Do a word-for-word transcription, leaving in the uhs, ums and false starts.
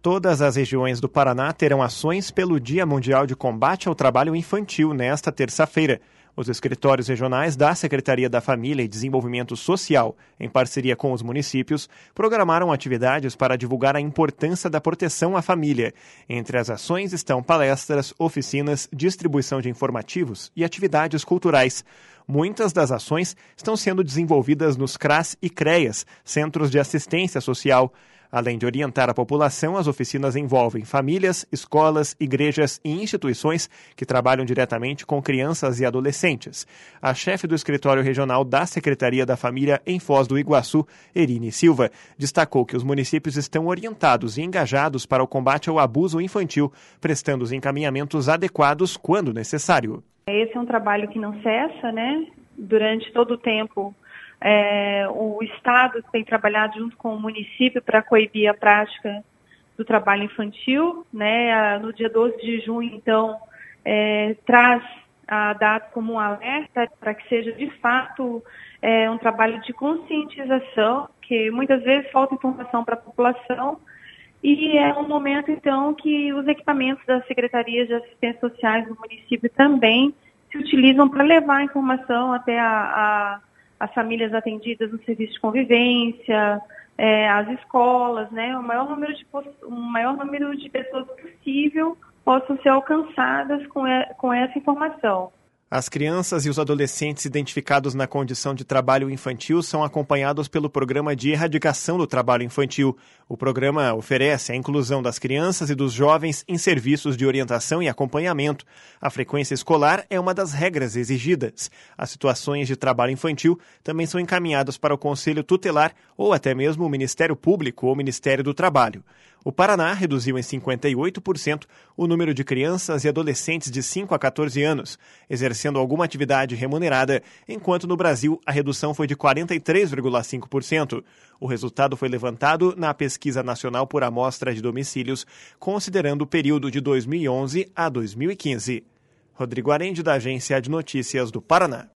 Todas as regiões do Paraná terão ações pelo Dia Mundial de Combate ao Trabalho Infantil nesta terça-feira. Os escritórios regionais da Secretaria da Família e Desenvolvimento Social, em parceria com os municípios, programaram atividades para divulgar a importância da proteção à família. Entre as ações estão palestras, oficinas, distribuição de informativos e atividades culturais. Muitas das ações estão sendo desenvolvidas nos C R A S e C R E A S, Centros de Assistência Social. Além de orientar a população, as oficinas envolvem famílias, escolas, igrejas e instituições que trabalham diretamente com crianças e adolescentes. A chefe do escritório regional da Secretaria da Família em Foz do Iguaçu, Erine Silva, destacou que os municípios estão orientados e engajados para o combate ao abuso infantil, prestando os encaminhamentos adequados quando necessário. Esse é um trabalho que não cessa, né? Durante todo o tempo. É, o Estado tem trabalhado junto com o município para coibir a prática do trabalho infantil, né? No dia doze de junho, então, é, traz a data como um alerta para que seja, de fato, é, um trabalho de conscientização, que muitas vezes falta informação para a população, e é um momento, então, que os equipamentos das secretarias de assistência sociais do município também se utilizam para levar a informação até a, a as famílias atendidas no serviço de convivência, é, as escolas, né, o maior número de, o maior número de pessoas possível possam ser alcançadas com, e, com essa informação. As crianças e os adolescentes identificados na condição de trabalho infantil são acompanhados pelo Programa de Erradicação do Trabalho Infantil. O programa oferece a inclusão das crianças e dos jovens em serviços de orientação e acompanhamento. A frequência escolar é uma das regras exigidas. As situações de trabalho infantil também são encaminhadas para o Conselho Tutelar ou até mesmo o Ministério Público ou Ministério do Trabalho. O Paraná reduziu em cinquenta e oito por cento o número de crianças e adolescentes de cinco a quatorze anos, exercendo alguma atividade remunerada, enquanto no Brasil a redução foi de quarenta e três vírgula cinco por cento. O resultado foi levantado na Pesquisa Nacional por Amostra de Domicílios, considerando o período de dois mil e onze a dois mil e quinze. Rodrigo Arende, da Agência de Notícias do Paraná.